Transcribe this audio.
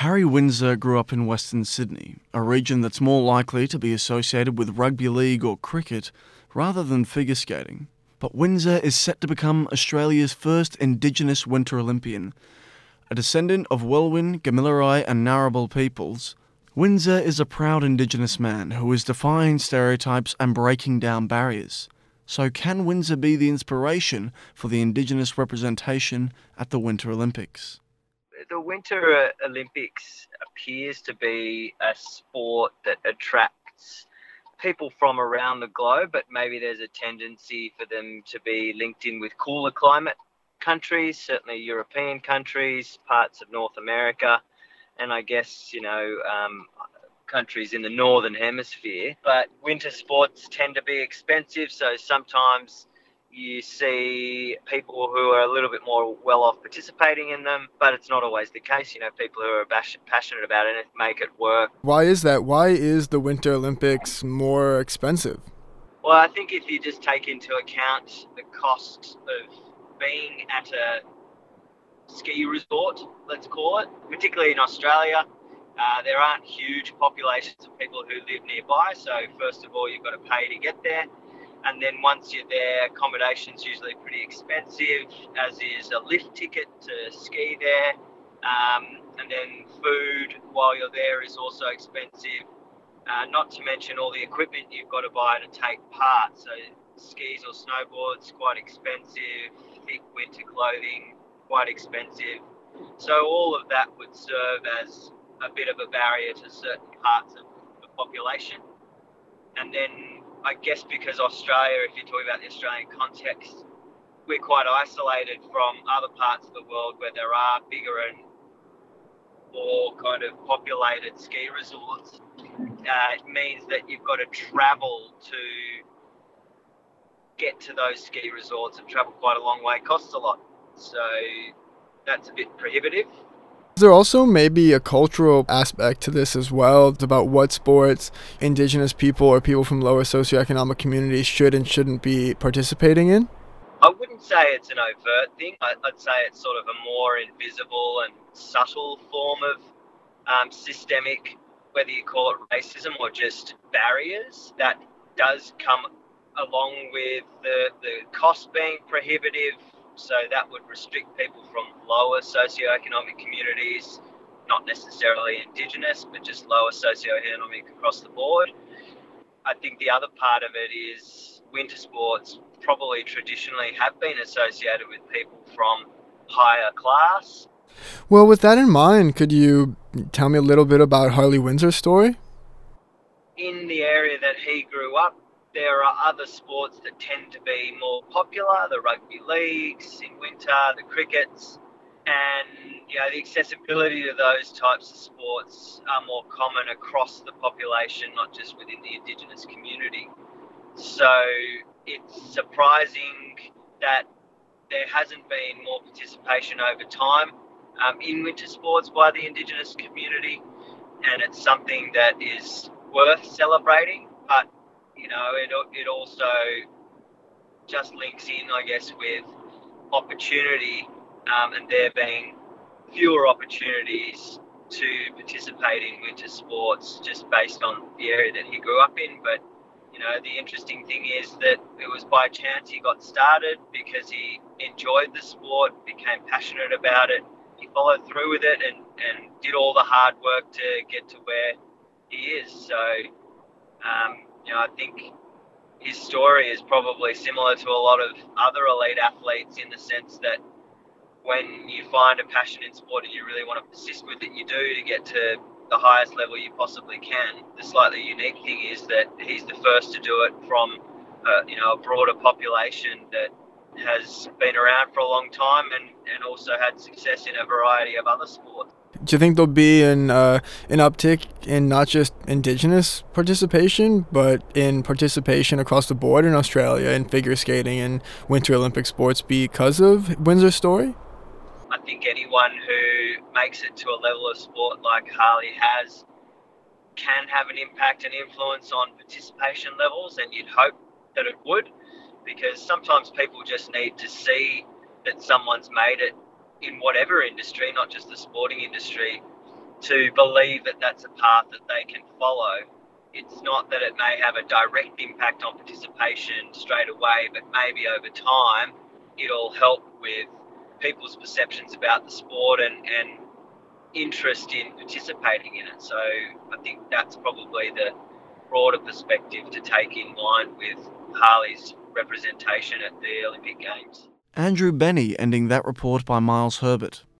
Harry Windsor grew up in Western Sydney, a region that's more likely to be associated with rugby league or cricket rather than figure skating. But Windsor is set to become Australia's first Indigenous Winter Olympian. A descendant of Welwyn, Gamilaroi and Narrabul peoples, Windsor is a proud Indigenous man who is defying stereotypes and breaking down barriers. So can Windsor be the inspiration for the Indigenous representation at the Winter Olympics? The Winter Olympics appears to be a sport that attracts people from around the globe, but maybe there's a tendency for them to be linked in with cooler climate countries, certainly European countries, parts of North America, and I guess, countries in the Northern Hemisphere. But winter sports tend to be expensive, so sometimes you see people who are a little bit more well-off participating in them, but it's not always the case. People who are passionate about it make it work. Why is that? Why is the Winter Olympics more expensive? Well, I think if you just take into account the cost of being at a ski resort, let's call it, particularly in Australia, there aren't huge populations of people who live nearby. So first of all, you've got to pay to get there. And then once you're there, accommodation's usually pretty expensive, as is a lift ticket to ski there. And then food while you're there is also expensive. Not to mention all the equipment you've got to buy to take part. So skis or snowboards, quite expensive. Thick winter clothing, quite expensive. So all of that would serve as a bit of a barrier to certain parts of the population. And then I guess because Australia, if you're talking about the Australian context, we're quite isolated from other parts of the world where there are bigger and more kind of populated ski resorts. It means that you've got to travel to get to those ski resorts and travel quite a long way. It costs a lot. So that's a bit prohibitive. Is there also maybe a cultural aspect to this as well? It's about what sports Indigenous people or people from lower socioeconomic communities should and shouldn't be participating in? I wouldn't say it's an overt thing. I'd say it's sort of a more invisible and subtle form of systemic, whether you call it racism or just barriers, that does come along with the cost being prohibitive. So that would restrict people from lower socioeconomic communities, not necessarily Indigenous, but just lower socioeconomic across the board. I think the other part of it is winter sports probably traditionally have been associated with people from higher class. Well, with that in mind, could you tell me a little bit about Harley Windsor's story? In the area that he grew up, there are other sports that tend to be more popular, the rugby leagues in winter, the crickets, and the accessibility to those types of sports are more common across the population, not just within the Indigenous community. So it's surprising that there hasn't been more participation over time in winter sports by the Indigenous community, and it's something that is worth celebrating, but it also just links in, I guess, with opportunity and there being fewer opportunities to participate in winter sports just based on the area that he grew up in. But, the interesting thing is that it was by chance he got started because he enjoyed the sport, became passionate about it. He followed through with it and did all the hard work to get to where he is. So, I think his story is probably similar to a lot of other elite athletes in the sense that when you find a passion in sport and you really want to persist with it, you do to get to the highest level you possibly can. The slightly unique thing is that he's the first to do it from a broader population that has been around for a long time and also had success in a variety of other sports. Do you think there'll be an uptick in not just Indigenous participation, but in participation across the board in Australia in figure skating and Winter Olympic sports because of Windsor's story? I think anyone who makes it to a level of sport like Harley has can have an impact and influence on participation levels, and you'd hope that it would, because sometimes people just need to see that someone's made it in whatever industry, not just the sporting industry, to believe that that's a path that they can follow. It's not that it may have a direct impact on participation straight away, but maybe over time it'll help with people's perceptions about the sport and interest in participating in it. So I think that's probably the broader perspective to take in line with Harley's representation at the Olympic Games. Andrew Benny ending that report by Miles Herbert.